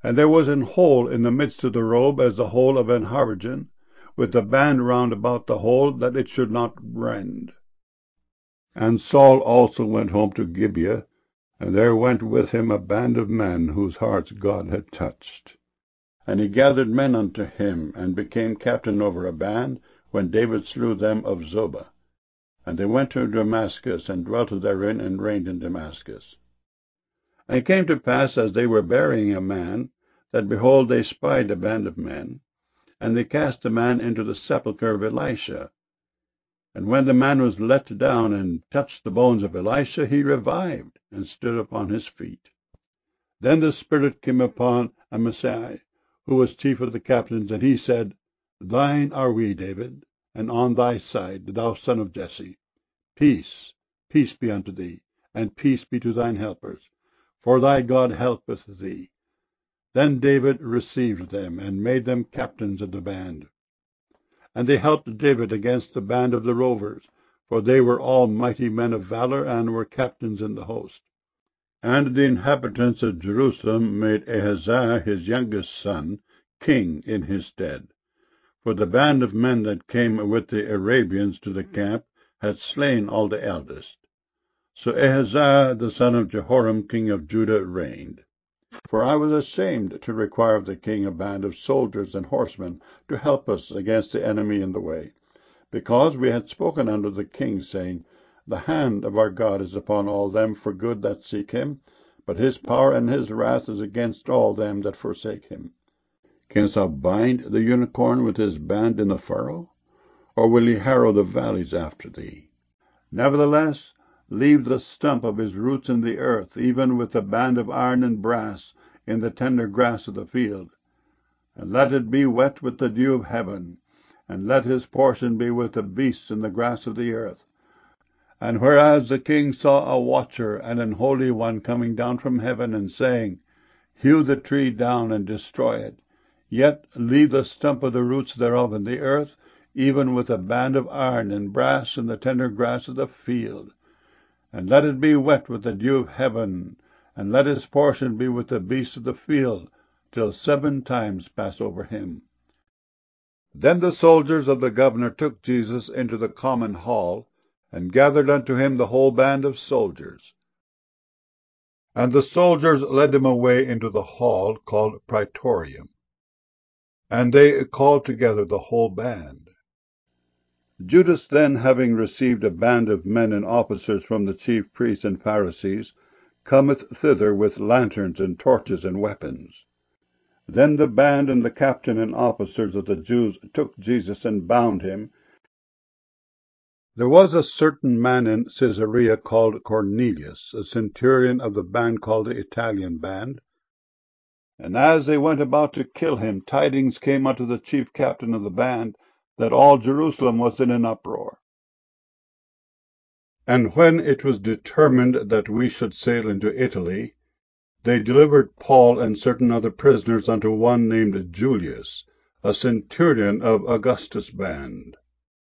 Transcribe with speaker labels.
Speaker 1: And there was an hole in the midst of the robe, as the hole of an habergeon, with a band round about the hole, that it should not rend. And Saul also went home to Gibeah, and there went with him a band of men whose hearts God had touched. And he gathered men unto him, and became captain over a band, when David slew them of Zobah. And they went to Damascus, and dwelt therein, and reigned in Damascus. And it came to pass, as they were burying a man, that, behold, they spied a band of men, and they cast the man into the sepulchre of Elisha. And when the man was let down, and touched the bones of Elisha, he revived, and stood upon his feet. Then the Spirit came upon Amasai, who was chief of the captains, and he said, Thine are we, David, and on thy side, thou son of Jesse. Peace, peace be unto thee, and peace be to thine helpers, for thy God helpeth thee. Then David received them, and made them captains of the band. And they helped David against the band of the rovers, for they were all mighty men of valor, and were captains in the host. And the inhabitants of Jerusalem made Ahaziah his youngest son king in his stead. For the band of men that came with the Arabians to the camp had slain all the eldest. So Ahaziah the son of Jehoram king of Judah reigned. For I was ashamed to require of the king a band of soldiers and horsemen to help us against the enemy in the way, because we had spoken unto the king, saying, The hand of our God is upon all them for good that seek him, but his power and his wrath is against all them that forsake him. Canst thou bind the unicorn with his band in the furrow? Or will he harrow the valleys after thee? Nevertheless, leave the stump of his roots in the earth, even with the band of iron and brass in the tender grass of the field. And let it be wet with the dew of heaven, and let his portion be with the beasts in the grass of the earth. And whereas the king saw a watcher and an holy one coming down from heaven, and saying, Hew the tree down and destroy it, yet leave the stump of the roots thereof in the earth, even with a band of iron and brass in the tender grass of the field. And let it be wet with the dew of heaven, and let his portion be with the beasts of the field, till 7 times pass over him. Then the soldiers of the governor took Jesus into the common hall, and gathered unto him the whole band of soldiers. And the soldiers led him away into the hall called Praetorium. And they called together the whole band. Judas then, having received a band of men and officers from the chief priests and Pharisees, cometh thither with lanterns and torches and weapons. Then the band and the captain and officers of the Jews took Jesus and bound him. There was a certain man in Caesarea called Cornelius, a centurion of the band called the Italian band. And as they went about to kill him, tidings came unto the chief captain of the band that all Jerusalem was in an uproar. And when it was determined that we should sail into Italy, they delivered Paul and certain other prisoners unto one named Julius, a centurion of Augustus' band.